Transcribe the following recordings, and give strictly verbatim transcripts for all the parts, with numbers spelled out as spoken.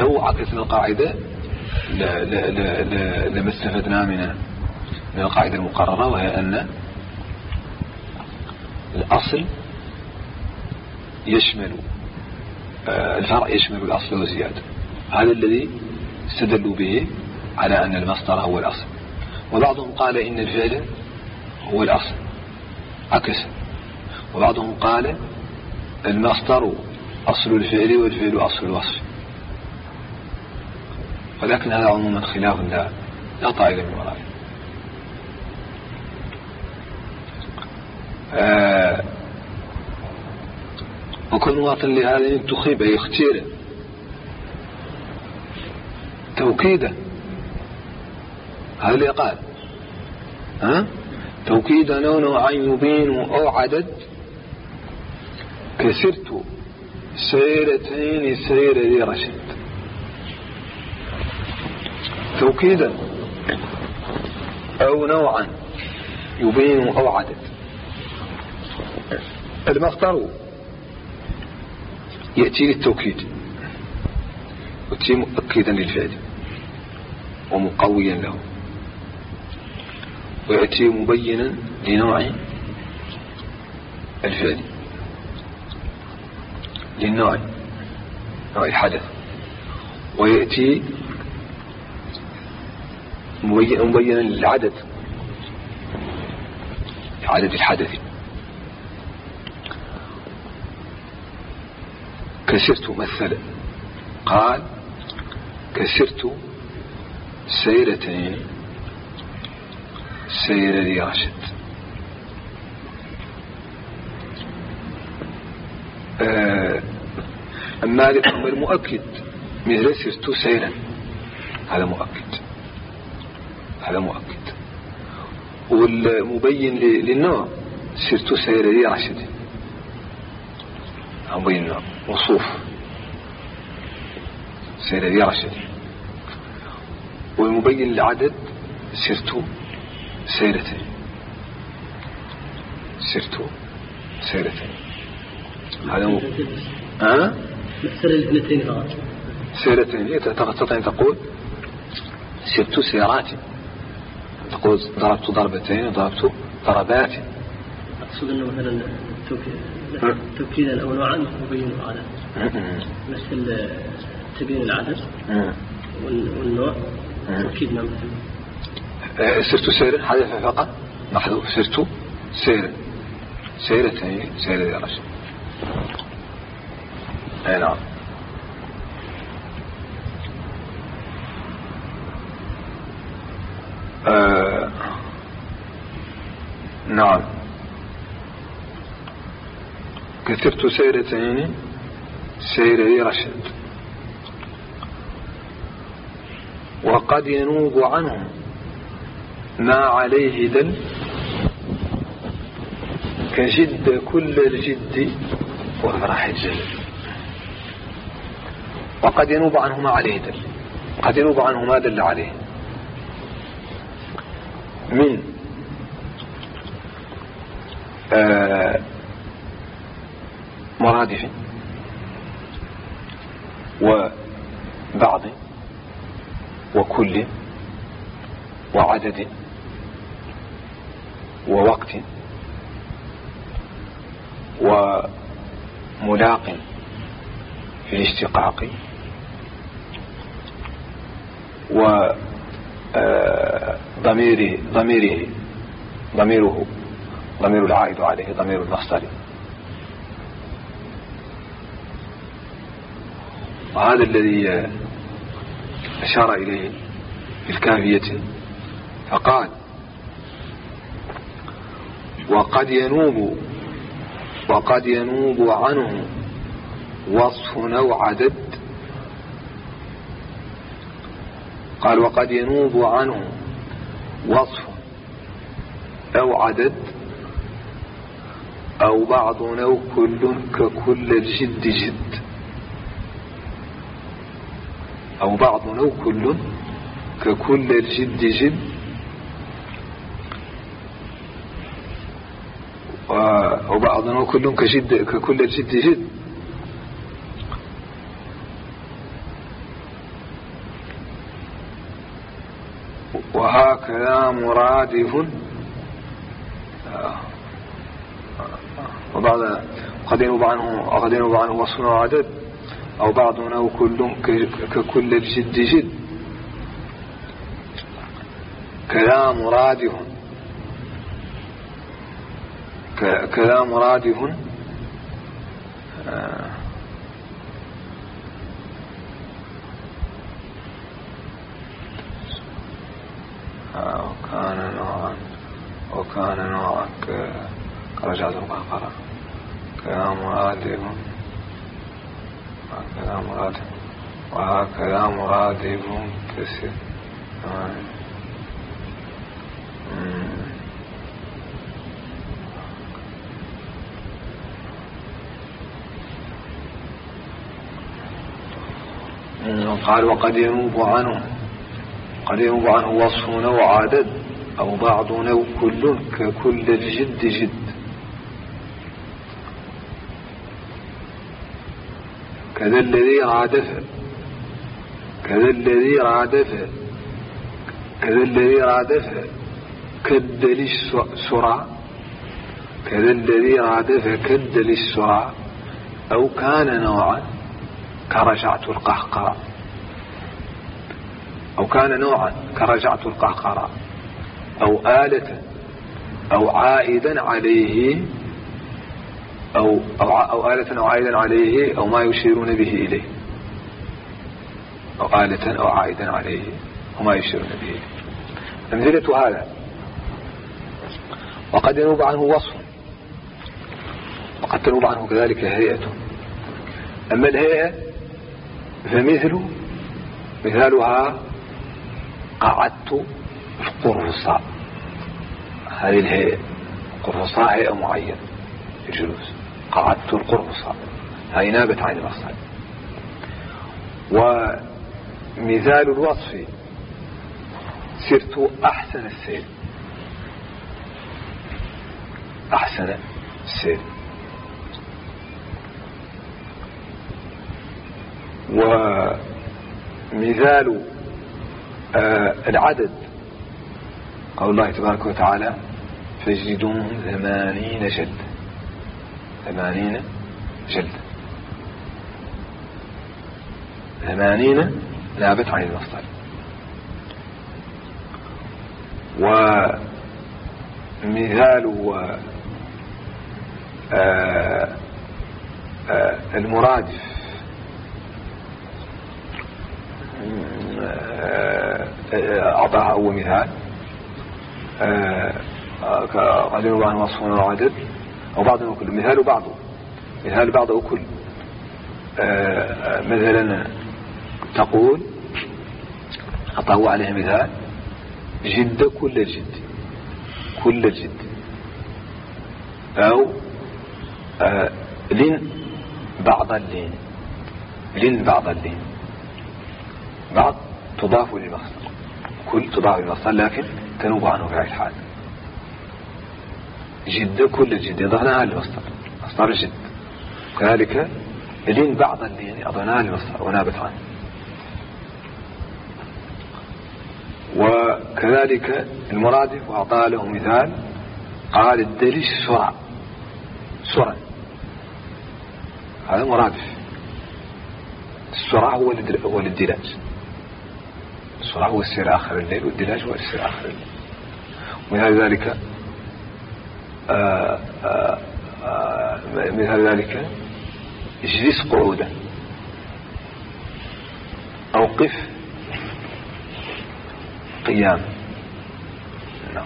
لو عكسنا القاعدة لما استفدنا من من القاعدة المقررة، وهي أن الأصل يشمل الفرع يشمل الأصل والزيادة. هذا الذي استدلوا به على أن المصدر هو الأصل. وبعضهم قال إن الفعل هو الأصل عكسا، وبعضهم قال المصدر أصل الفعل والفعل أصل الوصف. ولكن هذا عموما خلاف لا لا طائل من ورائه. آه وكل مواطن لهذا تخيب يختير توكيدا. هذا اللي قال ها توكيدا أو نوعين يبين أو عدد كسرت سيرتين سير ذي رشد. توكيدا أو نوعا يبين أو عدد. المصدر يأتي للتوكيد ويأتي مؤكدا للفعل ومقويا له، ويأتي مبينا لنوع الفعل للنوع نوع الحدث، ويأتي مبينا للعدد عدد الحدث. كسرت مثلا قال كسرت سيرتين سير ذي رشد. أما الأمر مؤكد مثل سرت سيرا، هذا مؤكد هذا مؤكد. والمبين للنوع سرت سير ذي رشد، مبين النوع وصوف سير ذي رشد. والمبين للعدد سرت سيرتين سرت سيرتين. هذا مو ها مثل الاثنتين فقط سيرتين. تستطيع أن تقول سرت سيرات، تقول ضربت ضربتين وضربت ضربات. أقصد أنه مثلا توكيدا أو نوعا مبين العدد، مثل تبين العدد والنوع توكيد نوع. سرت سيرا حدث فقط محذوف. سرت سيرا سيرتين سير ذي رشد. اي نعم. آه نعم. كثرت سيرتين سير ذي رشد. وقد ينوب عنه ما عليه دل كجد كل الجد وفرح الجل. وقد ينوب عنه ما عليه دل، قد ينوب عنه ما دل عليه من آه مرادف وبعض وكل وعدد ووقت وملاق في الاشتقاق وضميره ضميره ضميره ضمير العائد عليه ضمير المصدر. وهذا الذي أشار إليه في الكافية فقال وقد ينوب وقد ينوب عنه وصف أو عدد. قال وقد ينوب عنه وصف أو عدد أو بعض أو كل ككل الجد جد، أو بعض أو كل ككل الجد جد، أو بعض أو كل كجد ككل الجد جد. وهكذا مرادف وبعض قد ينوب عنه قد ينوب عنه وصف وعدد أو بعض أو كل ككل الجد جد كذا مرادف كذا مرادف وكان نوعا وكان نوعا كرجعت القهقرة كذا مرادف وهكذا مرادف وهكذا مرادف كسر قال وقد ينوب عنه قد ينوب عنه وصف أو عدد أو بعض أو كل ككل الجد جد كذا الذي رادف كذا الذي رادف كذا الذي رادف كد للسرعة كذا الذي رادف كد للسرعة أو كان نوعا كرجعت القهقرة أو كان نوعا كرجعت القهقرة أو آلة أو عائدا عليه أو, أو, أو آلة أو عائدا عليه أو ما يشيرون به إليه أو آلة أو عائدا عليه وما يشيرون به إليه. أمثلة هذا وقد ينوب عنه وصف وقد تنوب عنه كذلك هيئته. أما الهيئة فمثل مثالها قعدت القرصاء. هذه الهيئة قرصاء هيئة معينة الجلوس. قعدت القرصاء هذه نابت عن المصدر. ومثال الوصف سرت أحسن السير أحسن السير. ومثال آه العدد قول الله تبارك وتعالى فاجلدوهم ثمانين جلد ثمانين جلد ثمانين نابت عن المصدر. ومثال آه آه المرادف أعطاها أول مثال قد ينوب عنه وصف وعدد أو بعض وكل. مثال بعض مثال بعض وكل مثلا تقول أعطاه عليه مثال جد كل الجد كل الجد أو لن بعض اللين لن بعض اللين. بعض تضاف للمصدر كل تضاف للمصدر لكن تنوب عنه في الحال. جد كل الجد أضفناها للمصدر مصدر الجد. كذلك لين بعض اللين أضفناها للمصدر ونابت عنه. وكذلك المرادف وأعطى له مثال قال الدليل سرعة سرعة هذا مرادف. السرعة هو الدلاج. السرعة هو السير آخر الليل والدلاج هو السير آخر الليل. ومثال ذلك آآ آآ آآ مثال ذلك اجلس قعودا أو قف قيام. نعم.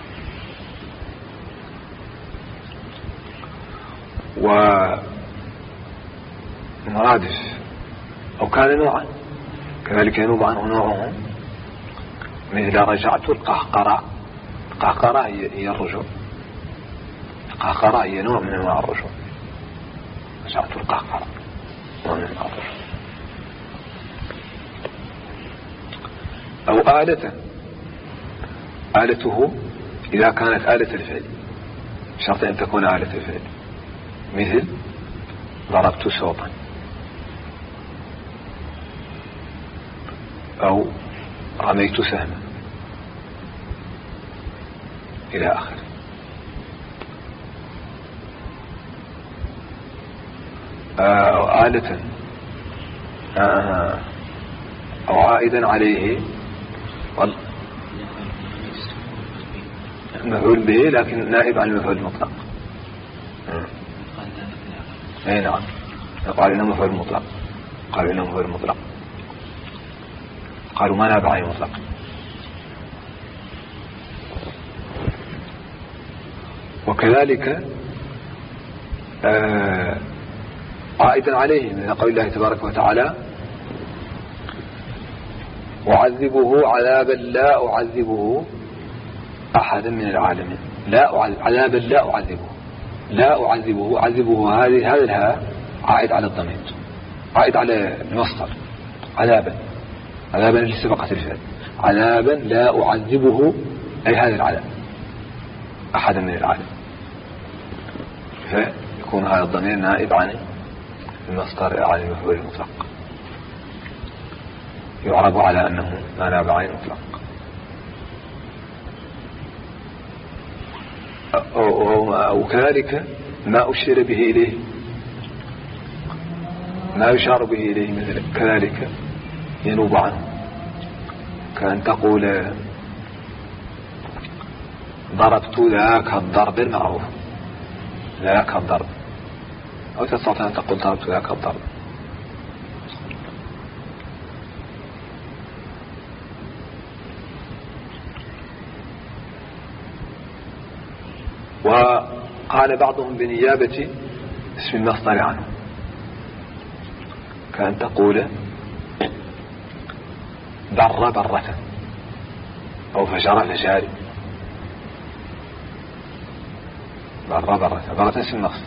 ومرادف أو كان نوعا كذلك ينوب عنه نوعه مثل رجعت القهقرة. القهقرة هي الرجوع. القهقرة هي نوع من انواع الرجوع. رجعت القهقرة نوع من انواع الرجوع. أو آلة آلته إذا كانت آلة الفعل شرط أن تكون آلة الفعل مثل ضربت صوتا أو رميت سهما إلى آخره. آلة آه أو عائدا عليه مفعول به لكن نائب عن المفعول المطلق. أي نعم، قال إنه مفعول مطلق، قالوا إنه مفعول مطلق، قالوا ما نائب عن المطلق. وكذلك آه عائدا عليه من قول الله تبارك وتعالى وعذبه عذابا لا أعذبه أحدا من العالمين. لا أعذب عذابا لا أعذبه، لا أعذبه، أعذبه هذه هذا الهاء عائد على الضمير، عائد على المصدر عذابا، عذابا اللي سبقت الفعل، عذابا لا أعذبه أي هذا العذاب أحدا من العالم، فيكون هذا الضمير نائب عن المصدر عن المفعول المطلق، يعرب على أنه ما ناب عن المطلق. وكذلك ما أشير به إليه، ما يشار به إليه مثل كذلك ينوب عنه، كأن تقول ضربت ذاك الضرب المعروف، ذاك الضرب، أو تستطيع أن تقول ضربت ذاك الضرب. وقال بعضهم بنيابة اسم المصدر عنه، كأن تقول بر برة أو فجر فجاري، بر برة برة اسم المصدر،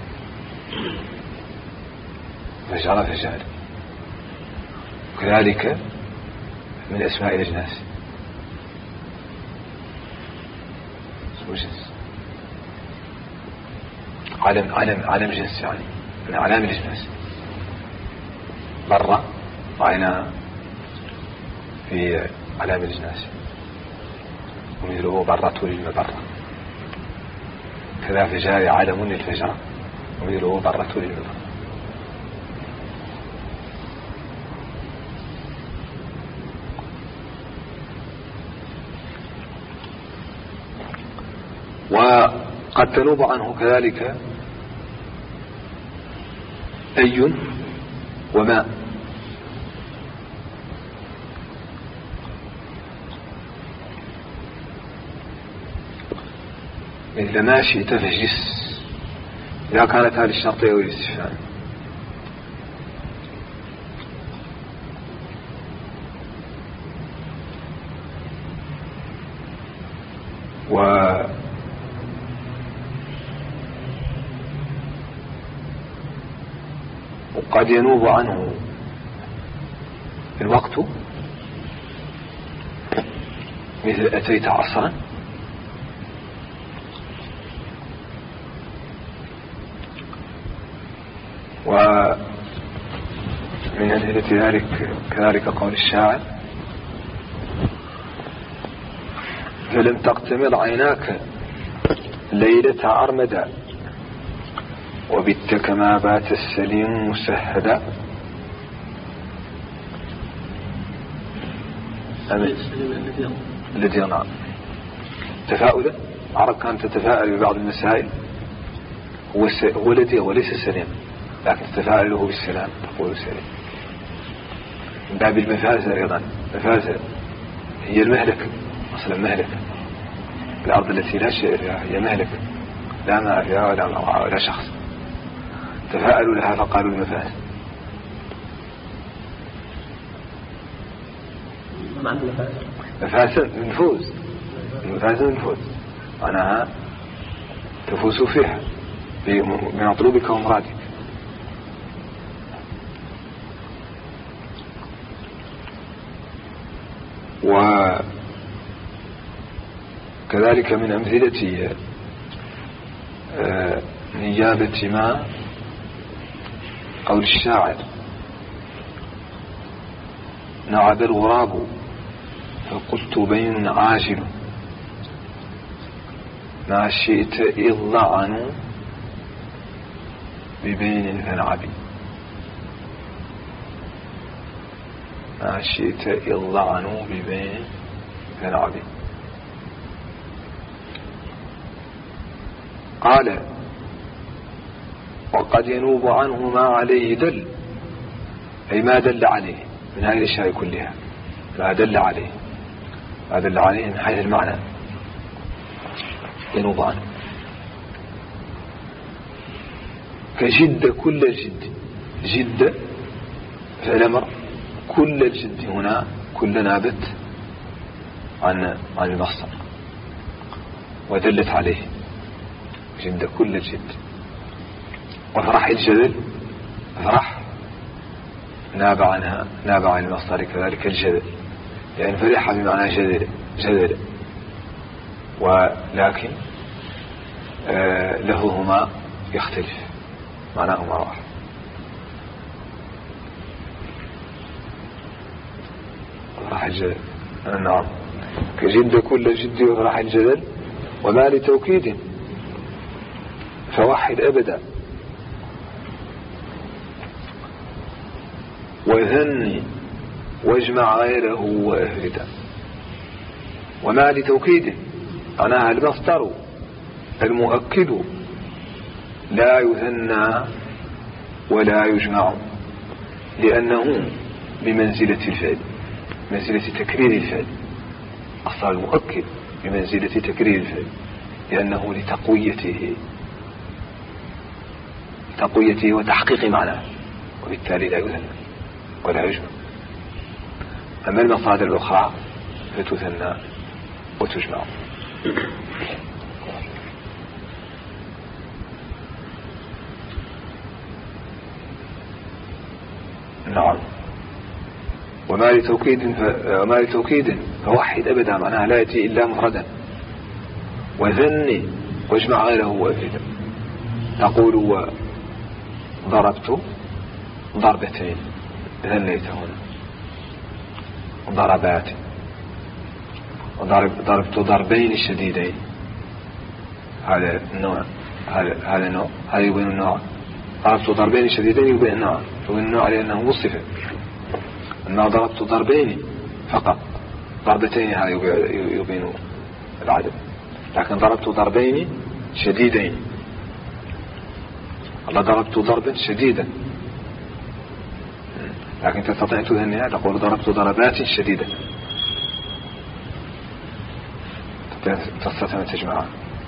فجر فجاري. كذلك من أسماء الأجناس علم علم علم جنس، يعني من أعلام الجنس. برة رأينا في علام الجناس، ومثله برة للمبرة، كذا فجار علم للفجر، ومثله برة للمبرة. وقد تنوب عنه كذلك أي وما، مثل ما شئت فجس إذا كانت هذه الشرطية والاستفهام. و وقد ينوب عنه الوقت، مثل أتيت عصرا، ومن أمثلة ذلك كذلك قول الشاعر فلم تقتمض عيناك ليلة أرمدا وبت كما بات السليم مسهدا. الذي نعم تفاؤلا، العرب كانت تتفاءل ببعض المسائل، هو هو الذي وليس السليم، لكن تتفاءل له بالسلام، تقول سليم. من باب المفازة أيضا، مفازة هي المهلكة، أصلا مهلكة، الأرض التي لا شيء فيها هي مهلكة، لا ماء فيها ولا مرعى ولا شخص، تفاءلوا لها فقالوا المفازة. مفازة النفوذ، المفازة النفوذ معناها تفوز فيها بمطلوبك ومرادك. وكذلك من أمثلة نيابة ما قول الشاعر نعب الغراب فقلت بين عاجل ما شئت إضلعن ببين فنعبي ما شئت إضلعن ببين فنعبي. قال وقد ينوب عنه ما عليه دل، أي ما دل عليه من هذه الأشياء كلها، ما دل عليه ما دل عليه من حيث المعنى ينوب عنه. كجد كل الجد، جد فعل أمر، كل الجد هنا كل نابت عن عن المصدر ودلت عليه جد كل الجد. وفرح الجدل، فرح ناب عنها ناب عن المصدر كذلك الجدل، لأن فرح بمعنى جدل جدل ولكن آه لهما يختلف معناهما واحد. فرح الجدل نعم كجد كل الجد وفرح الجدل. وما لتوكيد فوحد أبدا وذني واجمع غيره وأفردا. وما لتوكيد معناها المصدر المؤكد لا يثنى ولا يجمع، لأنه بمنزلة الفعل، منزلة تكرير الفعل. أصل المؤكد بمنزلة تكرير الفعل لأنه لتقويته تقويته وتحقيق معناه، وبالتالي لا يثنى ولا يجمع. أما المصادر الأخرى فتثنى وتجمع. نعم. وما لتوكيد ف... وما لتوكيد فوحد أبدا معناها لا يأتي إلا مفردا. وذني واجمع غيره وأفردا. تقول وضربت ضربتين ذنيت هنا ضربات، وضرب ضربت ضربين شديدين. هذا النوع هذا هذا النوع هذا يبين النوع. ضربت ضربين شديدين يبين النوع يبين النوع لأنه وصف. أما ضربت ضربين فقط ضربتين هذا يبين العدد. لكن ضربت ضربين شديدين، الله ضربت ضربا شديدا، لكن تستطيع تثنيها تقول ضربت ضربات شديدة، تستطيع أن تجمعها.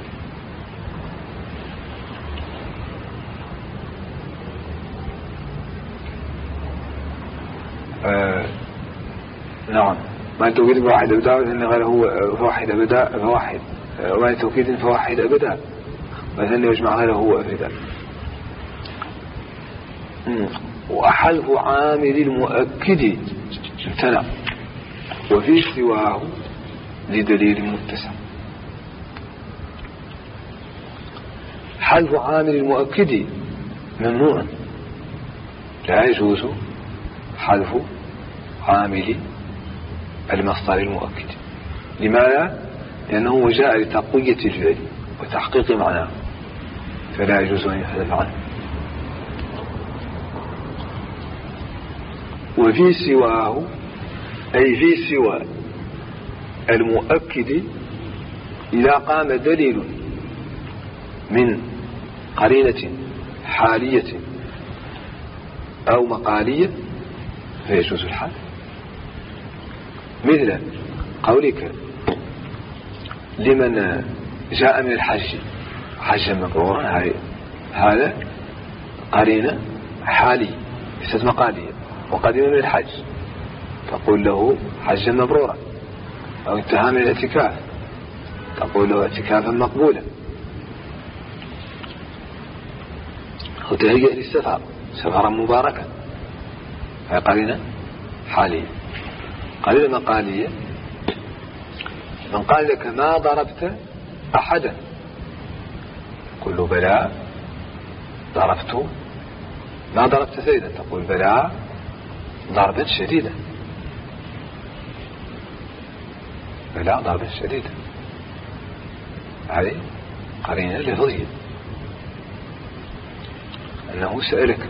آه نعم. ما توكيد فواحد أبدا وثني غيره هو فواحد أبدا فواحد. وما توكيد فواحد أبدا وثني يجمع غيره هو أبدا. وحذف عامل المؤكد امتنع وفي سواه لدليل متسع. حذف عامل المؤكد ممنوع، لا يجوز حذف عامل المصدر المؤكد. لماذا؟ لأنه جاء لتقوية الفعل وتحقيق معناه، فلا يجوز أن يحذف عنه. وفي سواه أي في سوى المؤكد إذا قام دليل من قرينة حالية أو مقالية فيجوز الحال. مثل قولك لمن جاء من الحج حجا مبرورا، هذا قرينة حالية ليست مقالية، وقدم من الحج تقول له حجا مبرورا. أو انتهى من الاعتكاف تقول له اعتكافا مقبولا. أو تهيئ للسفر سفرا مباركا، هي قرينة حالية. قرينة مقالية من قال لك ما ضربت أحدا قل له بلى ضربت. ما ضربت زيدا تقول بلى ضربا شديدا، بلى ضربا شديدا. هذه قرينة لفظية أنه سألك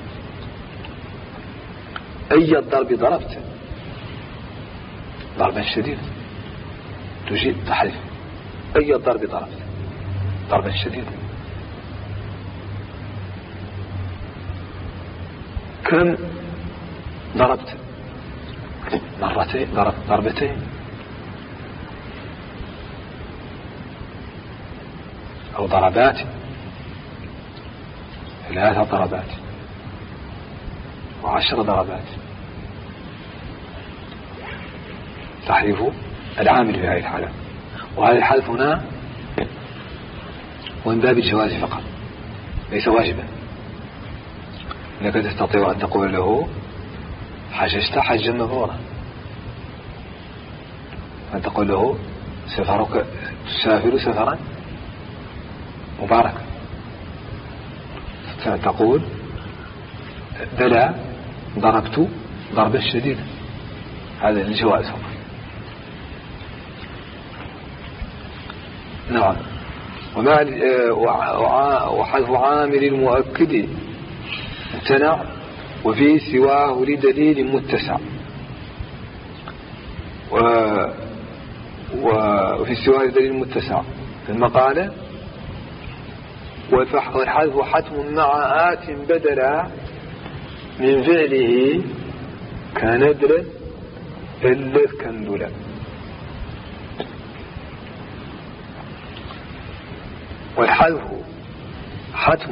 أي الضرب ضربت ضربا شديدا تجيب تحرف أي الضرب ضربت ضربا شديدا كم ضربت مرتين ضربت ضربتين أو ضربات ثلاثة ضربات وعشر ضربات تحريف العامل في هذه الحالة. وهذه الحالة هنا ومن باب الجواز فقط ليس واجبا، لك تستطيع أن تقول له حججت حجا مبرورا، أن تقول له سفرك تسافر سفرا مباركا، تقول بلى ضربت ضربا شديدا، هذا الجواز فقط. نعم. وحذف عامل المؤكد امتنع وفي سواه لدليل متسع، وفي سواه لدليل متسع في المقالة. والحذف حتم مع آت بدلا من فعله كندر إلا كندلا. والحذف حتم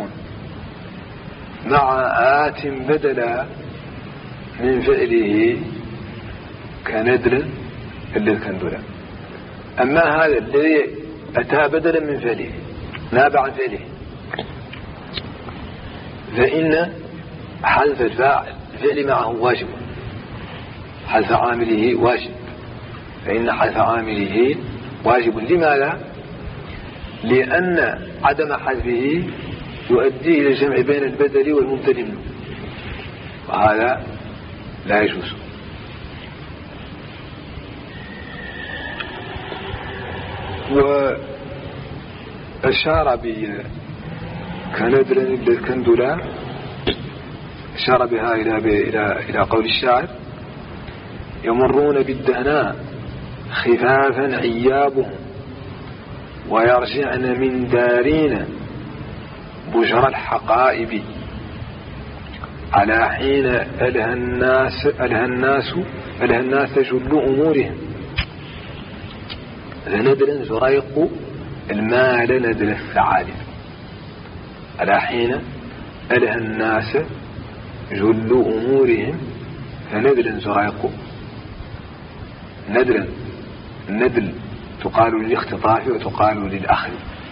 مع آت بدلا من فعله كندر إلا كندلا. أما هذا الذي أتى بدلا من فعله نابع عن فعله فإن حذف الفعل معه واجب، حذف عامله واجب، فإن حذف عامله واجب. لماذا؟ لأن عدم حذفه يؤدي إلى الجمع بين البدل والمبدل منه، وهذا لا يجوز. وأشار بكندر الكندلا أشار بها إلى, إلى, إلى قول الشاعر: يمرون بالدهناء خفافا عيابهم ويرجعن من دارين بجر الحقائب على حين ألهى الناس ألهى الناس ألهى الناس جل أمورهم. ندر زريق المال ندر الثعالب على حين ألهى الناس جل أمورهم. فندر زريق ندر الندل تقال للاختطاف وتقال للأخذ.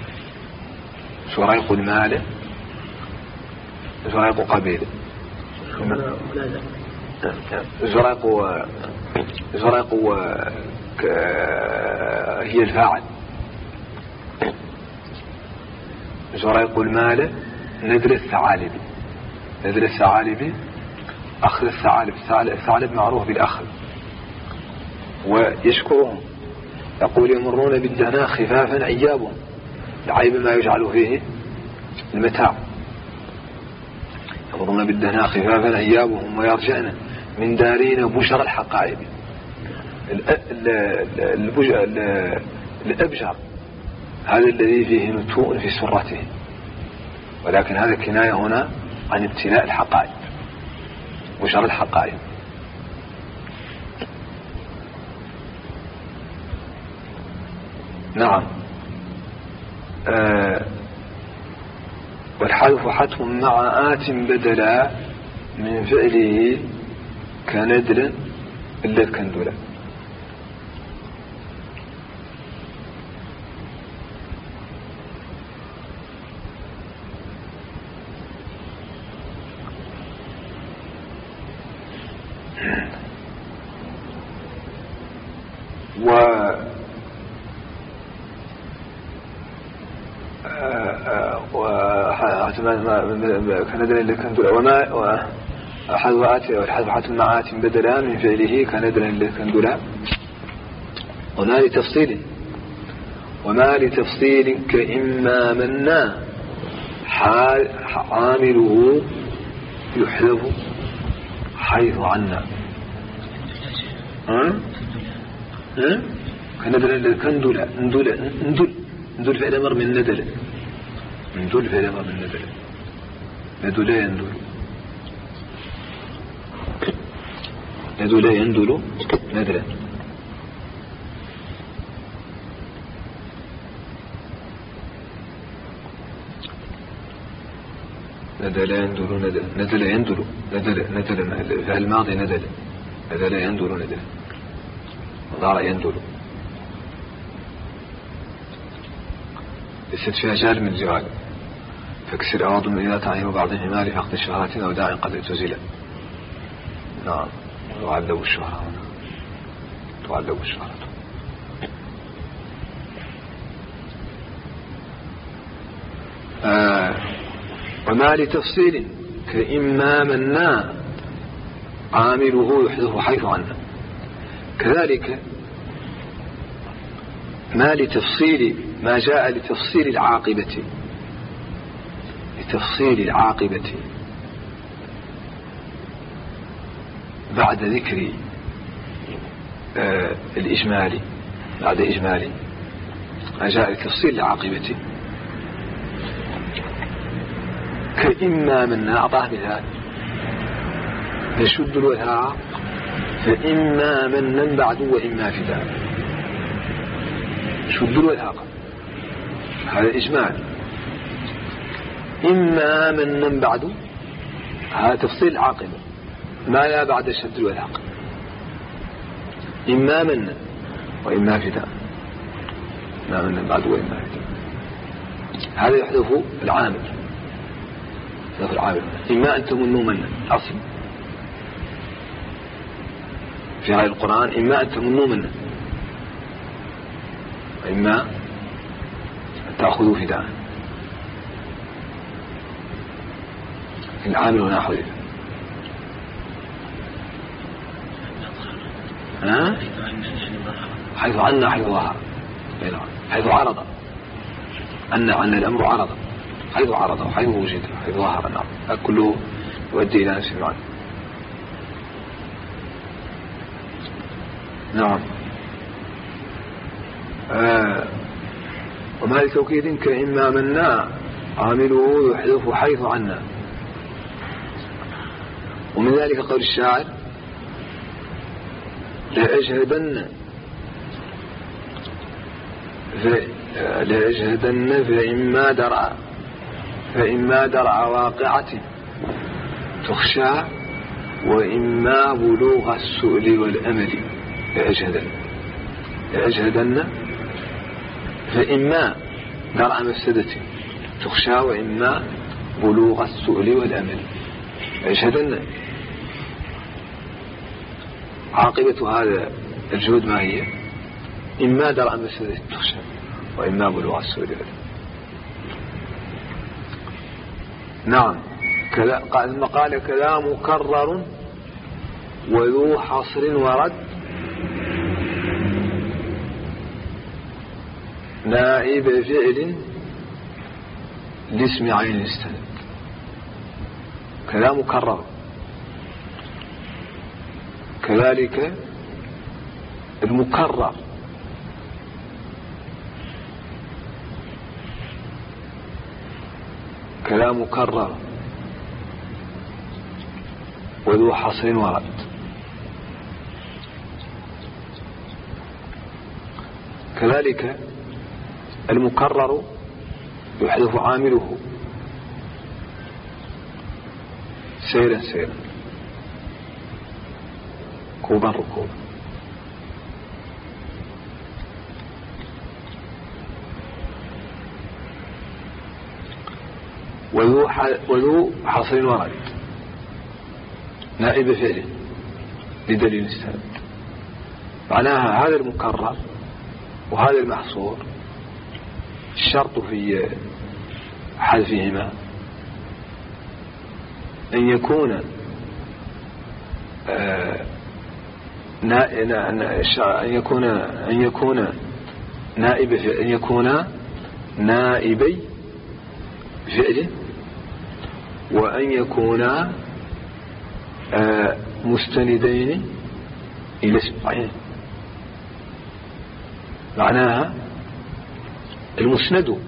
زريق المال زريق قبيل زريق زريق هي الفاعل. زريق المال ندر الثعالب ندر الثعالب أخذ الثعالب. الثعالب معروف بالأخذ. ويشكرهم يقول: يمرون بالدهناء خفافا عيابهم، العيب ما يجعل فيه المتاع. يمرون بالدهناء خفافا عيابهم ويرجعن من دارين بشر الحقائب. الأبجر هذا الذي فيه نتوء في سرته، ولكن هذا كناية هنا عن ابتلاء الحقائب، بشر الحقائب. نعم. آه والحذف حتم مع آت بدلا من فعله كندل إلا كندلا. و كندر إلا كندلا. وما وحذف آت والحذف حتم مع آت بدلا من فعله كندر إلا كندلا. هنا لتفصيل. وما لتفصيل كإما منا عامله يحذف حيث عنا. ها ها كندل كندل ندل ندل ندل فعل أمر من ندل ندل فعل أمر من ندل ندل يندل ندل يندل ندل. ندل يندل ندل ندل يندل ندل ندل في الماضي ندل ندل يندل ندل ضار يندل ليست فيها جار من الجوال فاكسر أواض من إذا تعلم بعض الحمال فقد الشهرات أو داع قد اعتزل. نعم تعلم الشهرة هنا تعلم الشهرة. آه وما لتفصيل كإما منا عامله يحذف حيث عنا. كذلك ما لتفصيل ما جاء لتفصيل العاقبة لتفصيل العاقبة بعد ذكر آه الإجمالي بعد إجمالي ما جاء لتفصيل العاقبة كإما منا. أعطاه مثال يشد الوثاق فإما منا بعد وإما فداء. شد الوثاق هذا إجمال. إما منا بعد هذا تفصيل العاقبة ما لا بعد شد الوثاق. إما منا وإما فداء ما منا بعد وإما فداء. هذا يحذف العامل يحذف العامل. إما أن تمنوا منا أصل في هذا القرآن إما أن تمنوا منا وإما أن تأخذوا فداء. العامل هنا حذف. ها حيث عنا حيث ظهر حيث عرض أن عن الأمر عرض حيث عرض وحيث وجد حيث ظهر. نعم كله يؤدي إلى نفس المعنى. نعم آه. وما لتوكيد كإما منا عامله يحذف حيث عنا. ومن ذلك قول الشاعر لأجهدن لأجهدن فإما درع فإما درع واقعة تخشى وإما بلوغ السؤل والأمل. لأجهدن لأجهدن فإما درع مفسدة تخشى وإما بلوغ السؤل والأمل. لأجهدن عاقبة هذا الجهد ما هي؟ إما درع مفسدة تخشى وإما بلوغ السؤل والأمل. نعم ثم قال كلام مكرر وذو حصر ورد نائب فعل لاسم عين استند. كلام مكرر كذلك المكرر كلام مكرر وذو حصر ورد. كذلك المكرر يحذف عامله سيرا سيرا ركوبا ركوبا. وذو وذو حصر ورد نائب فعل لدليل السند. معناها هذا المكرر وهذا المحصور الشرط في حذفهما أن يكون آه أن يكون أن يكون نائب فعل، أن يكونا نائبي فعل، وأن يكونا آه مستندين إلى اسم. معناها المسند،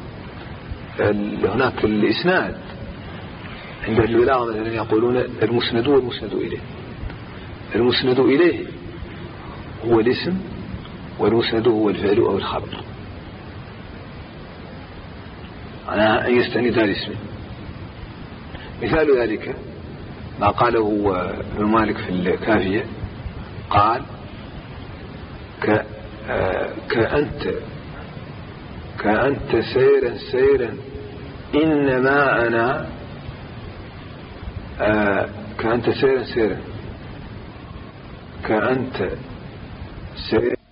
هناك الإسناد عند البلاغة مثلا يقولون المسند والمسند إليه. المسند إليه هو الاسم، والمسند هو الفعل أو الخبر، معناها أن يستند الاسم. مثال ذلك ما قاله ابن مالك في الكافية، قال ك كأنت كأنت سيرا سيرا إنما أنا آه كأنت سيرا سيرا كأنت سيرا